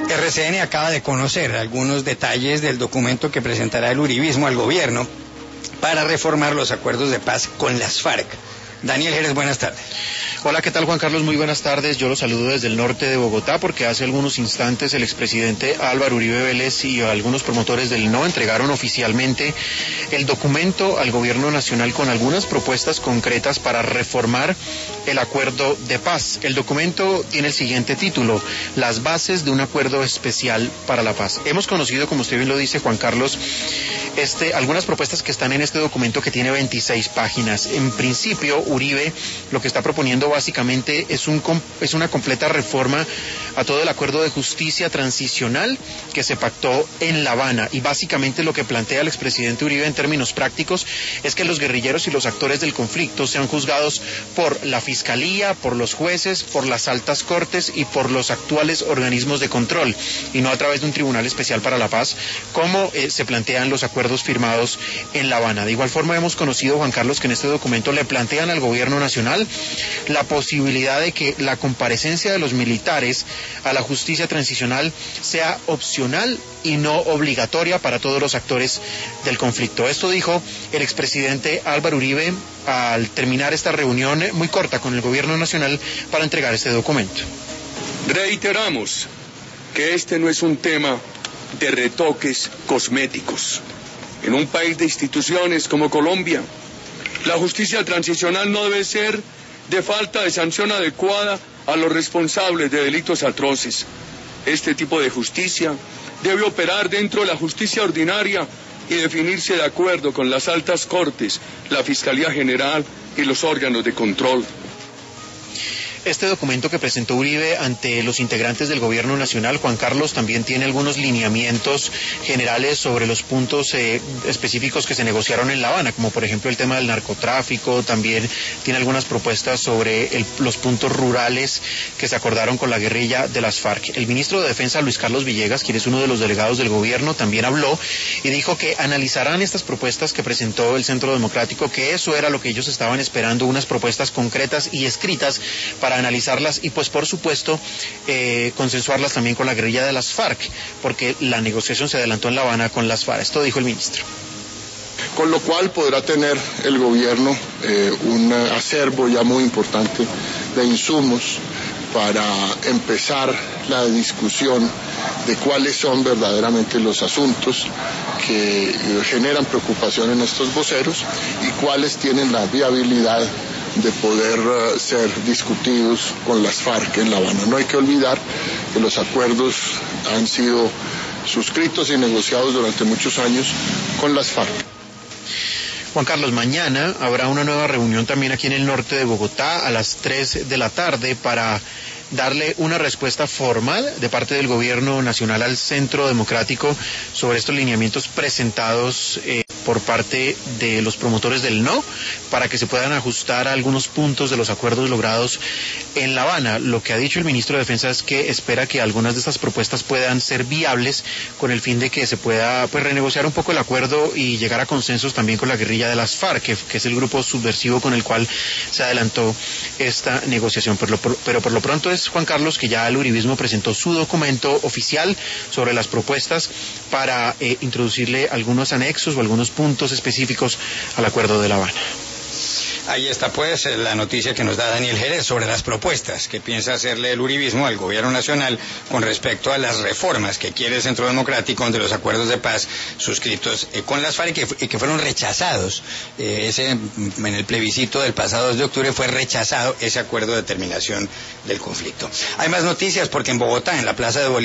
RCN acaba de conocer algunos detalles del documento que presentará el uribismo al gobierno para reformar los acuerdos de paz con las FARC. Daniel Jerez, buenas tardes. Hola, ¿qué tal, Juan Carlos? Muy buenas tardes. Yo los saludo desde el norte de Bogotá porque hace algunos instantes el expresidente Álvaro Uribe Vélez y algunos promotores del No entregaron oficialmente el documento al gobierno nacional con algunas propuestas concretas para reformar el acuerdo de paz. El documento tiene el siguiente título: Las bases de un acuerdo especial para la paz. Hemos conocido, como usted bien lo dice, Juan Carlos, algunas propuestas que están en este documento que tiene 26 páginas. En principio, Uribe lo que está proponiendo básicamente es una completa reforma a todo el acuerdo de justicia transicional que se pactó en La Habana, y básicamente lo que plantea el expresidente Uribe en términos prácticos es que los guerrilleros y los actores del conflicto sean juzgados por la fiscalía, por los jueces, por las altas cortes y por los actuales organismos de control, y no a través de un tribunal especial para la paz como se plantean los acuerdos firmados en La Habana. De igual forma hemos conocido, Juan Carlos, que en este documento le plantean al gobierno nacional la posibilidad de que la comparecencia de los militares a la justicia transicional sea opcional y no obligatoria para todos los actores del conflicto. Esto dijo el expresidente Álvaro Uribe al terminar esta reunión muy corta con el gobierno nacional para entregar este documento. Reiteramos que este no es un tema de retoques cosméticos. En un país de instituciones como Colombia, la justicia transicional no debe ser de falta de sanción adecuada a los responsables de delitos atroces. Este tipo de justicia debe operar dentro de la justicia ordinaria y definirse de acuerdo con las altas cortes, la Fiscalía General y los órganos de control. Este documento que presentó Uribe ante los integrantes del gobierno nacional, Juan Carlos, también tiene algunos lineamientos generales sobre los puntos específicos que se negociaron en La Habana, como por ejemplo el tema del narcotráfico. También tiene algunas propuestas sobre los puntos rurales que se acordaron con la guerrilla de las FARC. El ministro de Defensa, Luis Carlos Villegas, quien es uno de los delegados del gobierno, también habló y dijo que analizarán estas propuestas que presentó el Centro Democrático, que eso era lo que ellos estaban esperando, unas propuestas concretas y escritas para analizarlas y pues por supuesto consensuarlas también con la guerrilla de las FARC, porque la negociación se adelantó en La Habana con las FARC. Esto dijo el ministro. Con lo cual podrá tener el gobierno un acervo ya muy importante de insumos para empezar la discusión de cuáles son verdaderamente los asuntos que generan preocupación en estos voceros y cuáles tienen la viabilidad de poder ser discutidos con las FARC en La Habana. No hay que olvidar que los acuerdos han sido suscritos y negociados durante muchos años con las FARC. Juan Carlos, mañana habrá una nueva reunión también aquí en el norte de Bogotá a las 3 de la tarde para darle una respuesta formal de parte del gobierno nacional al Centro Democrático sobre estos lineamientos presentados por parte de los promotores del No, para que se puedan ajustar a algunos puntos de los acuerdos logrados en La Habana. Lo que ha dicho el ministro de Defensa es que espera que algunas de estas propuestas puedan ser viables con el fin de que se pueda renegociar un poco el acuerdo y llegar a consensos también con la guerrilla de las FARC, que es el grupo subversivo con el cual se adelantó esta negociación. Pero por lo pronto es, Juan Carlos, que ya el uribismo presentó su documento oficial sobre las propuestas para introducirle algunos anexos o algunos puntos específicos al acuerdo de La Habana. Ahí está pues la noticia que nos da Daniel Jerez sobre las propuestas que piensa hacerle el uribismo al gobierno nacional con respecto a las reformas que quiere el Centro Democrático de los acuerdos de paz suscritos con las FARC y que fueron rechazados. En el plebiscito del pasado 2 de octubre fue rechazado ese acuerdo de terminación del conflicto. Hay más noticias porque en Bogotá, en la Plaza de Bolívar,